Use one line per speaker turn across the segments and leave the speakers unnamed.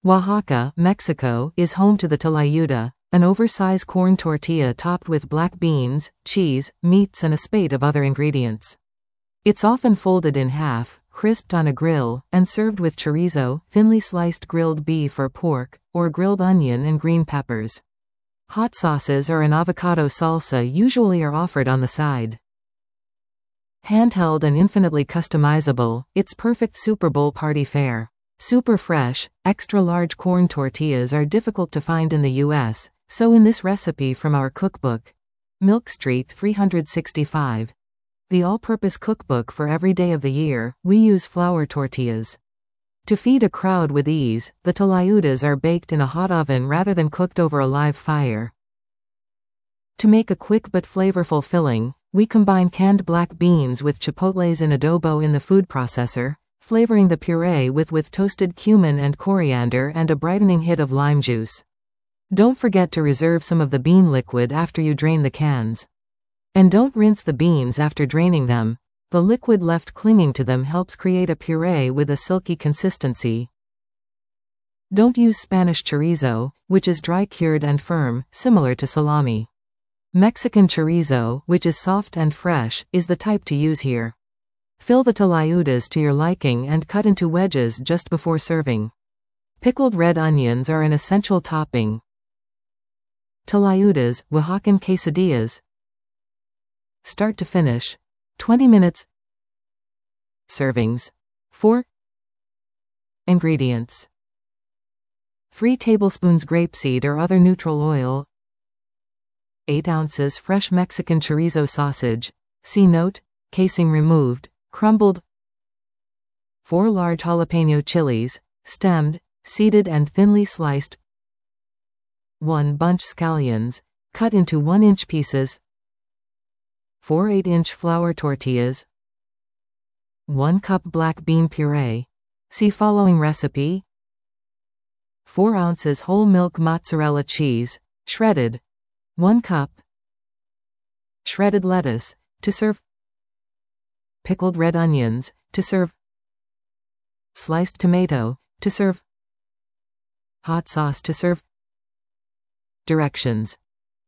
Oaxaca, Mexico, is home to the tlayuda, an oversized corn tortilla topped with black beans, cheese, meats and a spate of other ingredients. It's often folded in half, crisped on a grill, and served with chorizo, thinly sliced grilled beef or pork, or grilled onion and green peppers. Hot sauces or an avocado salsa usually are offered on the side. Handheld and infinitely customizable, it's perfect Super Bowl party fare. Super fresh, extra-large corn tortillas are difficult to find in the U.S., so in this recipe from our cookbook, Milk Street 365, the all-purpose cookbook for every day of the year, we use flour tortillas. To feed a crowd with ease, the tlayudas are baked in a hot oven rather than cooked over a live fire. To make a quick but flavorful filling, we combine canned black beans with chipotles in adobo in the food processor, flavoring the puree with toasted cumin and coriander and a brightening hit of lime juice. Don't forget to reserve some of the bean liquid after you drain the cans. And don't rinse the beans after draining them. The liquid left clinging to them helps create a puree with a silky consistency. Don't use Spanish chorizo, which is dry-cured and firm, similar to salami. Mexican chorizo, which is soft and fresh, is the type to use here. Fill the tlayudas to your liking and cut into wedges just before serving. Pickled red onions are an essential topping. Tlayudas, Oaxacan quesadillas. Start to finish, 20 minutes. Servings. 4 ingredients. 3 tablespoons grapeseed or other neutral oil. 8 ounces fresh Mexican chorizo sausage. See note, casing removed. Crumbled. 4 large jalapeno chilies, stemmed, seeded and thinly sliced. 1 bunch scallions, cut into 1-inch pieces. 4 8-inch flour tortillas. 1 cup black bean puree. See following recipe. 4 ounces whole milk mozzarella cheese, shredded. 1 cup. Shredded lettuce, to serve. Pickled red onions, to serve. Sliced tomato, to serve. Hot sauce to serve. Directions.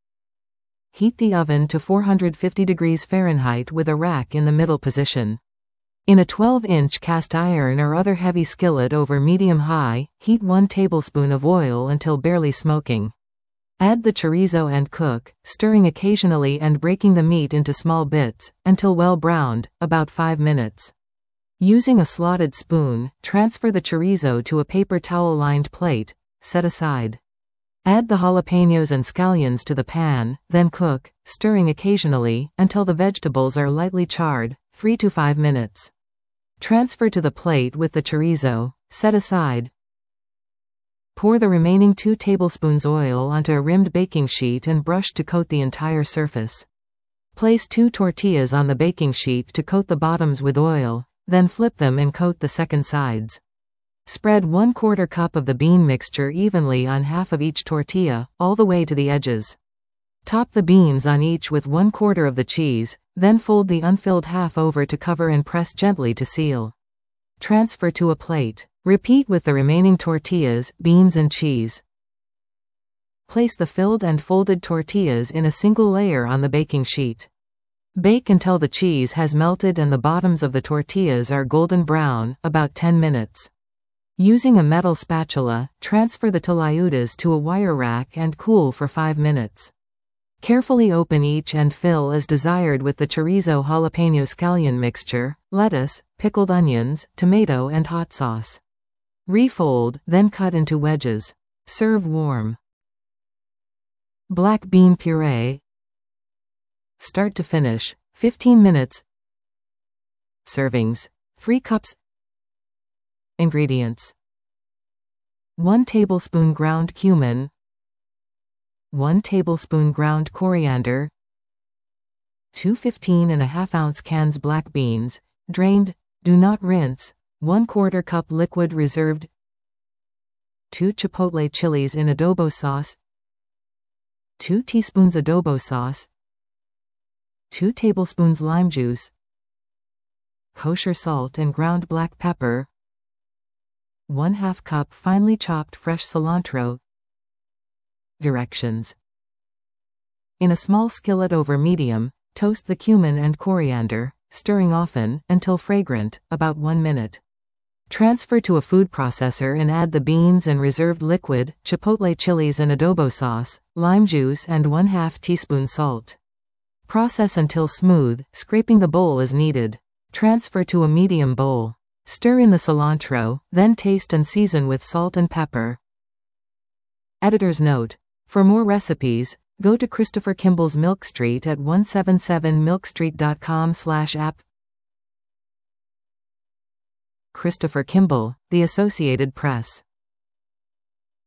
Heat the oven to 450 degrees Fahrenheit with a rack in the middle position. In a 12-inch cast iron or other heavy skillet over medium-high, heat 1 tablespoon of oil until barely smoking. Add the chorizo and cook, stirring occasionally and breaking the meat into small bits, until well browned, about 5 minutes. Using a slotted spoon, transfer the chorizo to a paper towel-lined plate, set aside. Add the jalapenos and scallions to the pan, then cook, stirring occasionally, until the vegetables are lightly charred, 3 to 5 minutes. Transfer to the plate with the chorizo, set aside. Pour the remaining 2 tablespoons oil onto a rimmed baking sheet and brush to coat the entire surface. Place 2 tortillas on the baking sheet to coat the bottoms with oil, then flip them and coat the second sides. Spread 1/4 cup of the bean mixture evenly on half of each tortilla, all the way to the edges. Top the beans on each with 1/4 of the cheese, then fold the unfilled half over to cover and press gently to seal. Transfer to a plate. Repeat with the remaining tortillas, beans and cheese. Place the filled and folded tortillas in a single layer on the baking sheet. Bake until the cheese has melted and the bottoms of the tortillas are golden brown, about 10 minutes. Using a metal spatula, transfer the tlayudas to a wire rack and cool for 5 minutes. Carefully open each and fill as desired with the chorizo jalapeno scallion mixture, lettuce, pickled onions, tomato and hot sauce. Refold, then cut into wedges. Serve warm. Black bean puree. Start to finish, 15 minutes. Servings. 3 cups. Ingredients. 1 tablespoon ground cumin. 1 tablespoon ground coriander. 2 15.5-ounce cans black beans, drained, do not rinse. 1/4 cup liquid reserved. 2 chipotle chilies in adobo sauce. 2 teaspoons adobo sauce. 2 tablespoons lime juice. Kosher salt and ground black pepper. 1/2 cup finely chopped fresh cilantro. Directions. In a small skillet over medium, toast the cumin and coriander, stirring often, until fragrant, about 1 minute. Transfer to a food processor and add the beans and reserved liquid, chipotle chilies and adobo sauce, lime juice and 1/2 teaspoon salt. Process until smooth, scraping the bowl as needed. Transfer to a medium bowl. Stir in the cilantro, then taste and season with salt and pepper. Editor's note: for more recipes, go to Christopher Kimball's Milk Street at 177milkstreet.com/app. Christopher Kimball, The Associated Press.